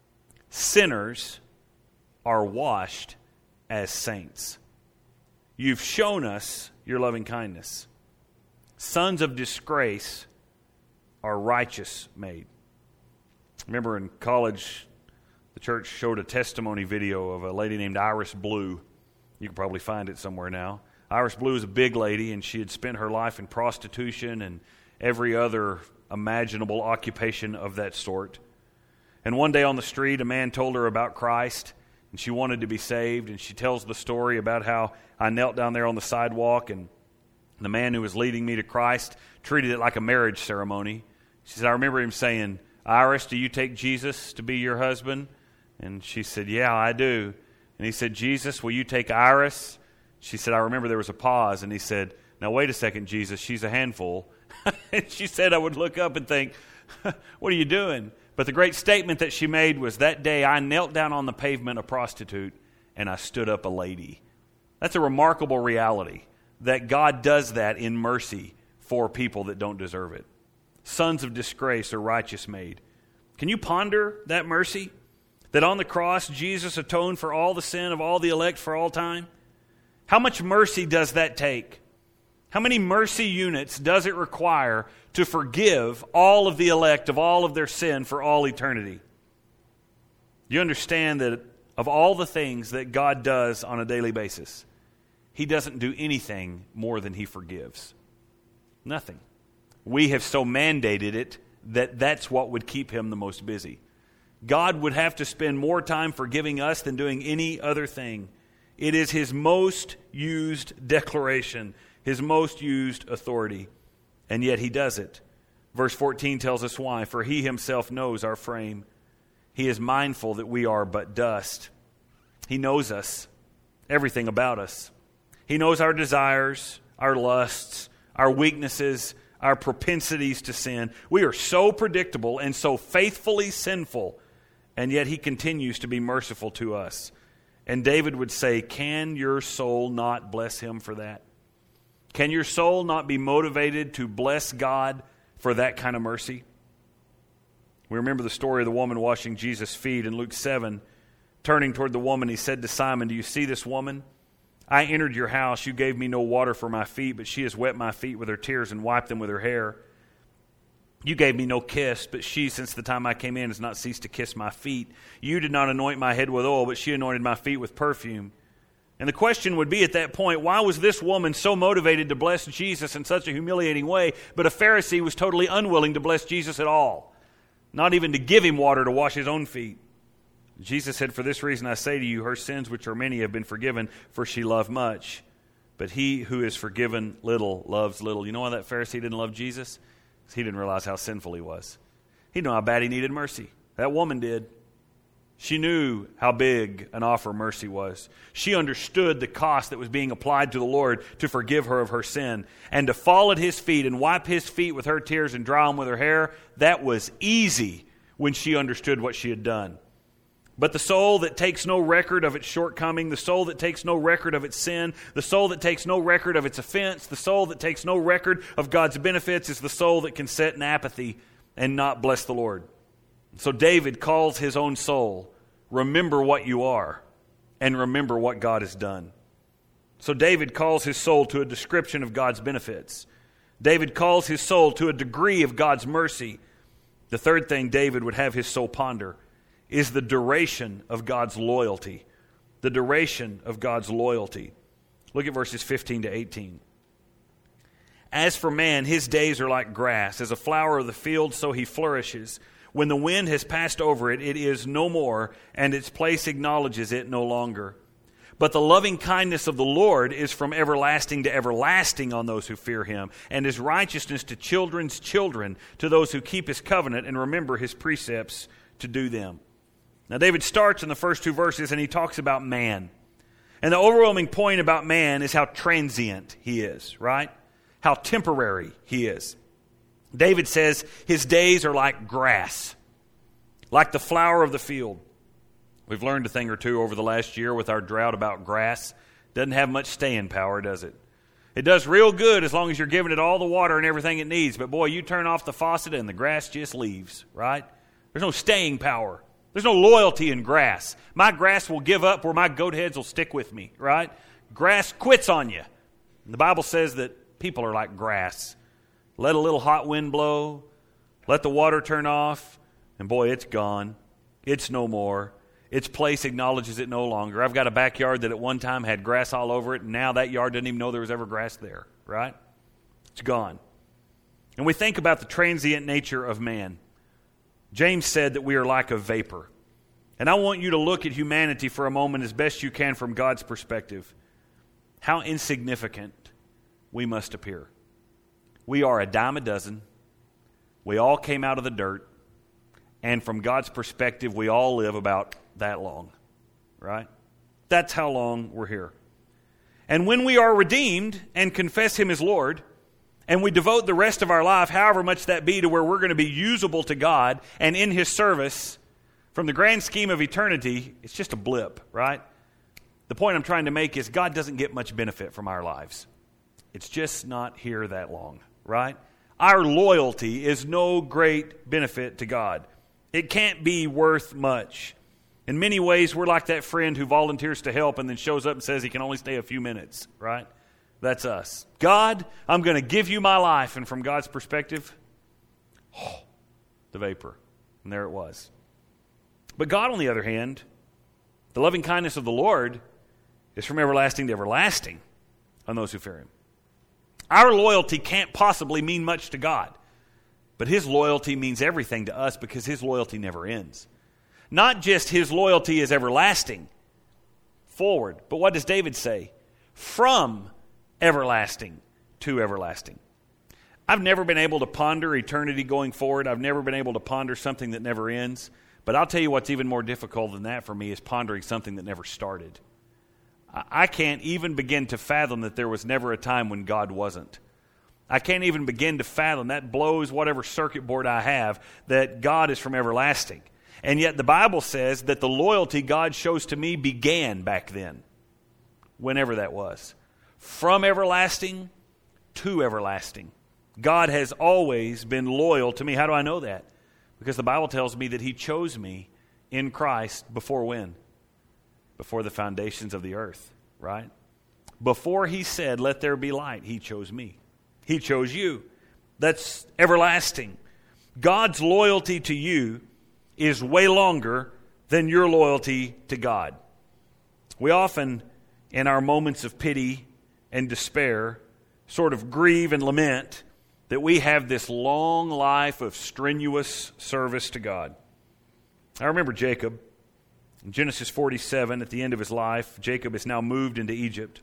Sinners are washed as saints. You've shown us your loving kindness. Sons of disgrace are righteous made. Remember in college, the church showed a testimony video of a lady named Iris Blue. You can probably find it somewhere now. Iris Blue is a big lady, and she had spent her life in prostitution and every other imaginable occupation of that sort. And one day on the street, a man told her about Christ, and she wanted to be saved. And she tells the story about how I knelt down there on the sidewalk, and the man who was leading me to Christ treated it like a marriage ceremony. She said, I remember him saying, Iris, do you take Jesus to be your husband? And she said, yeah, I do. And he said, Jesus, will you take Iris? She said, I remember there was a pause. And he said, now wait a second, Jesus, she's a handful. And she said, I would look up and think, what are you doing? But the great statement that she made was, that day I knelt down on the pavement a prostitute and I stood up a lady. That's a remarkable reality, that God does that in mercy for people that don't deserve it. Sons of disgrace are righteous made. Can you ponder that mercy? That on the cross, Jesus atoned for all the sin of all the elect for all time? How much mercy does that take? How many mercy units does it require to forgive all of the elect of all of their sin for all eternity? You understand that of all the things that God does on a daily basis, He doesn't do anything more than He forgives. Nothing. We have so mandated it that that's what would keep Him the most busy. God would have to spend more time forgiving us than doing any other thing. It is His most used declaration, His most used authority, and yet He does it. Verse fourteen tells us why. For He Himself knows our frame. He is mindful that we are but dust. He knows us, everything about us. He knows our desires, our lusts, our weaknesses, our propensities to sin. We are so predictable and so faithfully sinful, and yet He continues to be merciful to us. And David would say, can your soul not bless Him for that? Can your soul not be motivated to bless God for that kind of mercy? We remember the story of the woman washing Jesus' feet in Luke seven. Turning toward the woman, He said to Simon, do you see this woman? I entered your house. You gave me no water for my feet, but she has wet my feet with her tears and wiped them with her hair. You gave me no kiss, but she, since the time I came in, has not ceased to kiss my feet. You did not anoint my head with oil, but she anointed my feet with perfume. And the question would be at that point, why was this woman so motivated to bless Jesus in such a humiliating way, but a Pharisee was totally unwilling to bless Jesus at all, not even to give him water to wash his own feet? Jesus said, for this reason I say to you, her sins, which are many, have been forgiven, for she loved much. But he who is forgiven little loves little. You know why that Pharisee didn't love Jesus? Because he didn't realize how sinful he was. He didn't know how bad he needed mercy. That woman did. She knew how big an offer mercy was. She understood the cost that was being applied to the Lord to forgive her of her sin. And to fall at His feet and wipe His feet with her tears and dry them with her hair, that was easy when she understood what she had done. But the soul that takes no record of its shortcoming, the soul that takes no record of its sin, the soul that takes no record of its offense, the soul that takes no record of God's benefits is the soul that can sit in apathy and not bless the Lord. So David calls his own soul, remember what you are and remember what God has done. So David calls his soul to a description of God's benefits. David calls his soul to a degree of God's mercy. The third thing David would have his soul ponder is the duration of God's loyalty. The duration of God's loyalty. Look at verses fifteen to eighteen. As for man, his days are like grass. As a flower of the field, so he flourishes. When the wind has passed over it, it is no more, and its place acknowledges it no longer. But the loving kindness of the Lord is from everlasting to everlasting on those who fear him, and his righteousness to children's children, to those who keep his covenant and remember his precepts to do them. Now, David starts in the first two verses and he talks about man. And the overwhelming point about man is how transient he is, right? How temporary he is. David says his days are like grass, like the flower of the field. We've learned a thing or two over the last year with our drought about grass. Doesn't have much staying power, does it? It does real good as long as you're giving it all the water and everything it needs. But boy, you turn off the faucet and the grass just leaves, right? There's no staying power. There's no loyalty in grass. My grass will give up where my goat heads will stick with me, right? Grass quits on you. And the Bible says that people are like grass. Let a little hot wind blow, let the water turn off, and boy, it's gone. It's no more. Its place acknowledges it no longer. I've got a backyard that at one time had grass all over it, and now that yard doesn't even know there was ever grass there, right? It's gone. And we think about the transient nature of man. James said that we are like a vapor. And I want you to look at humanity for a moment as best you can from God's perspective. How insignificant we must appear. We are a dime a dozen. We all came out of the dirt. And from God's perspective, we all live about that long, right? That's how long we're here. And when we are redeemed and confess him as Lord, and we devote the rest of our life, however much that be, to where we're going to be usable to God and in his service, from the grand scheme of eternity, it's just a blip, right? The point I'm trying to make is God doesn't get much benefit from our lives. It's just not here that long, right? Our loyalty is no great benefit to God. It can't be worth much. In many ways, we're like that friend who volunteers to help and then shows up and says he can only stay a few minutes, right? That's us. God, I'm going to give you my life. And from God's perspective, oh, the vapor. And there it was. But God, on the other hand, the loving kindness of the Lord is from everlasting to everlasting on those who fear him. Our loyalty can't possibly mean much to God. But his loyalty means everything to us because his loyalty never ends. Not just his loyalty is everlasting, forward. But what does David say? From everlasting to everlasting. I've never been able to ponder eternity going forward. I've never been able to ponder something that never ends. But I'll tell you what's even more difficult than that for me is pondering something that never started. I can't even begin to fathom that there was never a time when God wasn't. I can't even begin to fathom. That blows whatever circuit board I have, that God is from everlasting. And yet the Bible says that the loyalty God shows to me began back then, whenever that was. From everlasting to everlasting. God has always been loyal to me. How do I know that? Because the Bible tells me that he chose me in Christ before when? Before the foundations of the earth, right? Before he said, let there be light, he chose me. He chose you. That's everlasting. God's loyalty to you is way longer than your loyalty to God. We often, in our moments of pity and despair, sort of grieve and lament that we have this long life of strenuous service to God. I remember Jacob. In Genesis forty-seven, at the end of his life, Jacob is now moved into Egypt.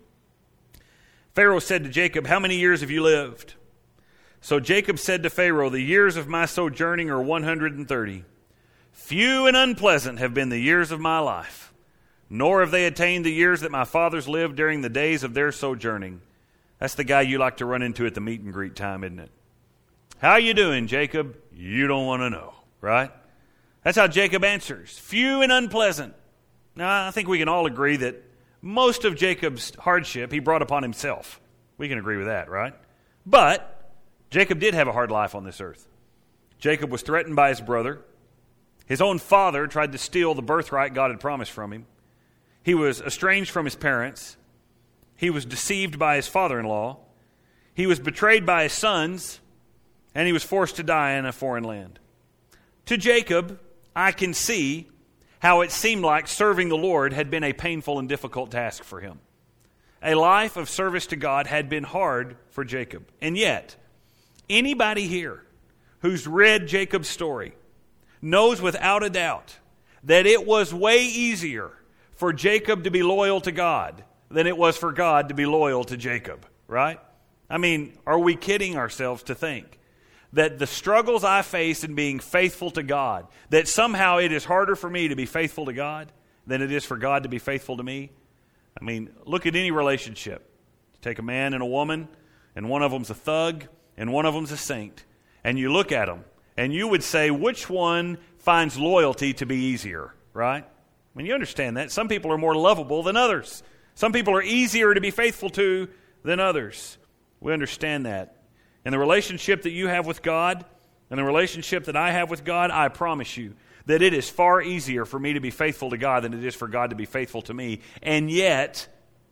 Pharaoh said to Jacob, how many years have you lived? So Jacob said to Pharaoh, the years of my sojourning are one hundred thirty. Few and unpleasant have been the years of my life, nor have they attained the years that my fathers lived during the days of their sojourning. That's the guy you like to run into at the meet and greet time, isn't it? How you doing, Jacob? You don't want to know, right? That's how Jacob answers. Few and unpleasant. Now, I think we can all agree that most of Jacob's hardship he brought upon himself. We can agree with that, right? But Jacob did have a hard life on this earth. Jacob was threatened by his brother. His own father tried to steal the birthright God had promised from him. He was estranged from his parents. He was deceived by his father-in-law. He was betrayed by his sons. And he was forced to die in a foreign land. To Jacob, I can see how it seemed like serving the Lord had been a painful and difficult task for him. A life of service to God had been hard for Jacob. And yet, anybody here who's read Jacob's story knows without a doubt that it was way easier for Jacob to be loyal to God than it was for God to be loyal to Jacob, right? I mean, are we kidding ourselves to think that the struggles I face in being faithful to God, that somehow it is harder for me to be faithful to God than it is for God to be faithful to me? I mean, look at any relationship. Take a man and a woman, and one of them's a thug, and one of them's a saint. And you look at them, and you would say, which one finds loyalty to be easier, right? I mean, you understand that. Some people are more lovable than others. Some people are easier to be faithful to than others. We understand that. In the relationship that you have with God, and the relationship that I have with God, I promise you that it is far easier for me to be faithful to God than it is for God to be faithful to me. And yet,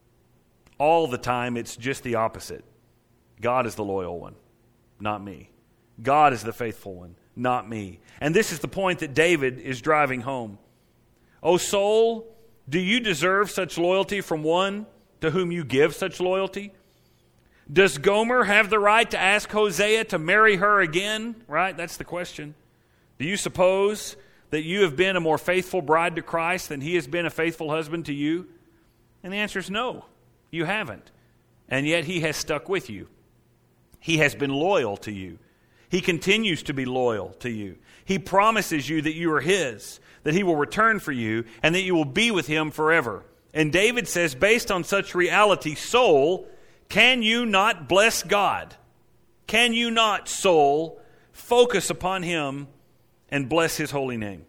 all the time, it's just the opposite. God is the loyal one, not me. God is the faithful one, not me. And this is the point that David is driving home. O soul, do you deserve such loyalty from one to whom you give such loyalty? Does Gomer have the right to ask Hosea to marry her again? Right? That's the question. Do you suppose that you have been a more faithful bride to Christ than he has been a faithful husband to you? And the answer is no, you haven't. And yet he has stuck with you. He has been loyal to you. He continues to be loyal to you. He promises you that you are his, that he will return for you, and that you will be with him forever. And David says, based on such reality, soul, can you not bless God? Can you not, soul, focus upon him and bless his holy name?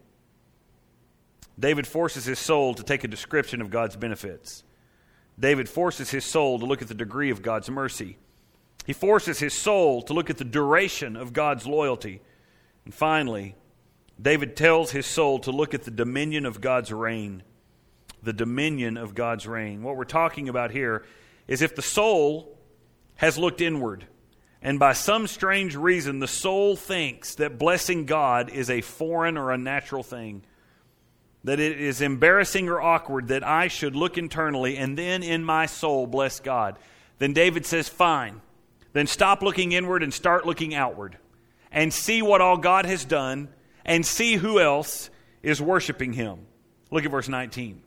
David forces his soul to take a description of God's benefits. David forces his soul to look at the degree of God's mercy. He forces his soul to look at the duration of God's loyalty. And finally, David tells his soul to look at the dominion of God's reign. The dominion of God's reign. What we're talking about here is if the soul has looked inward, and by some strange reason the soul thinks that blessing God is a foreign or unnatural thing, that it is embarrassing or awkward that I should look internally and then in my soul bless God, then David says, fine. Then stop looking inward and start looking outward. And see what all God has done, and see who else is worshiping him. Look at verse nineteen.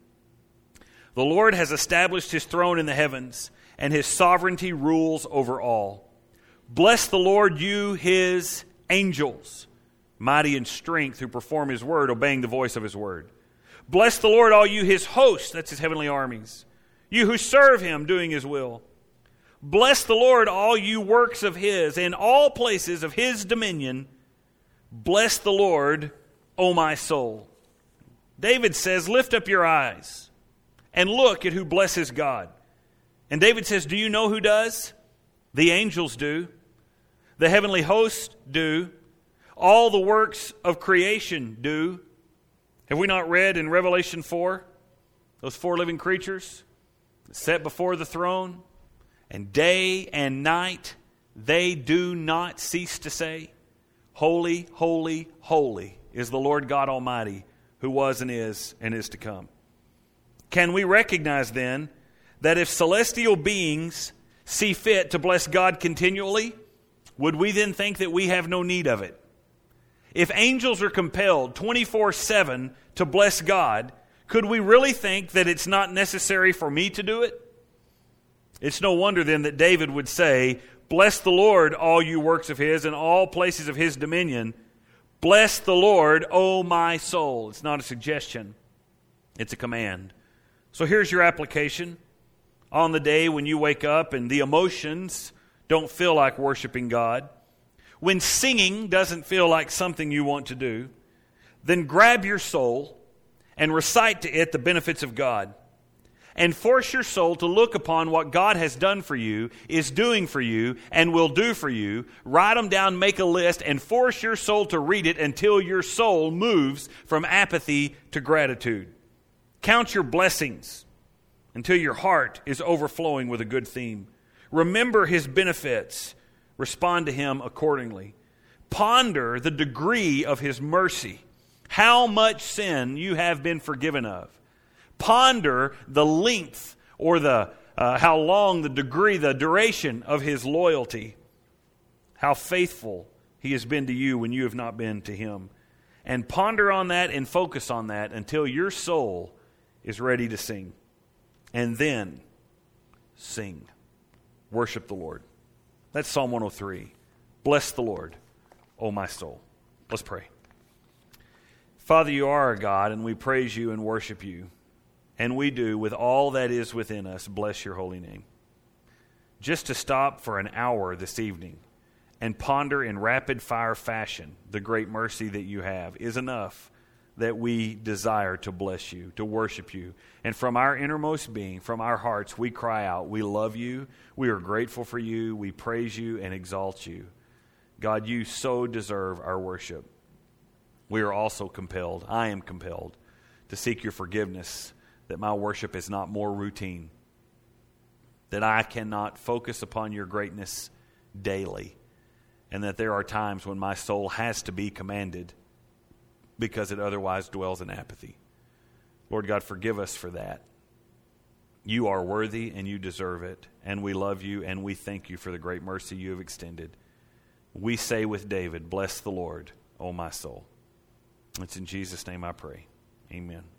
The Lord has established his throne in the heavens, and his sovereignty rules over all. Bless the Lord, you his angels, mighty in strength, who perform his word, obeying the voice of his word. Bless the Lord, all you his hosts, that's his heavenly armies, you who serve him, doing his will. Bless the Lord, all you works of his, in all places of his dominion. Bless the Lord, O my soul. David says, lift up your eyes and look at who blesses God. And David says, do you know who does? The angels do. The heavenly hosts do. All the works of creation do. Have we not read in Revelation four, those four living creatures set before the throne? And day and night they do not cease to say, holy, holy, holy is the Lord God Almighty, who was and is and is to come. Can we recognize then that if celestial beings see fit to bless God continually, would we then think that we have no need of it? If angels are compelled twenty-four seven to bless God, could we really think that it's not necessary for me to do it? It's no wonder then that David would say, bless the Lord, all you works of his, and all places of his dominion. Bless the Lord, O my soul. It's not a suggestion. It's a command. So here's your application. On the day when you wake up and the emotions don't feel like worshiping God, when singing doesn't feel like something you want to do, then grab your soul and recite to it the benefits of God. And force your soul to look upon what God has done for you, is doing for you, and will do for you. Write them down, make a list, and force your soul to read it until your soul moves from apathy to gratitude. Count your blessings until your heart is overflowing with a good theme. Remember His benefits. Respond to Him accordingly. Ponder the degree of His mercy, how much sin you have been forgiven of. Ponder the length or the uh, how long, the degree, the duration of His loyalty. How faithful He has been to you when you have not been to Him. And ponder on that and focus on that until your soul is ready to sing. And then sing. Worship the Lord. That's Psalm one oh three. Bless the Lord, O my soul. Let's pray. Father, you are our God, and we praise you and worship you. And we do, with all that is within us, bless your holy name. Just to stop for an hour this evening and ponder in rapid-fire fashion the great mercy that you have is enough that we desire to bless you, to worship you. And from our innermost being, from our hearts, we cry out, we love you, we are grateful for you, we praise you and exalt you. God, you so deserve our worship. We are also compelled, I am compelled, to seek your forgiveness, that my worship is not more routine, that I cannot focus upon your greatness daily, and that there are times when my soul has to be commanded because it otherwise dwells in apathy. Lord God, forgive us for that. You are worthy and you deserve it, and we love you and we thank you for the great mercy you have extended. We say with David, bless the Lord, O my soul. It's in Jesus' name I pray. Amen.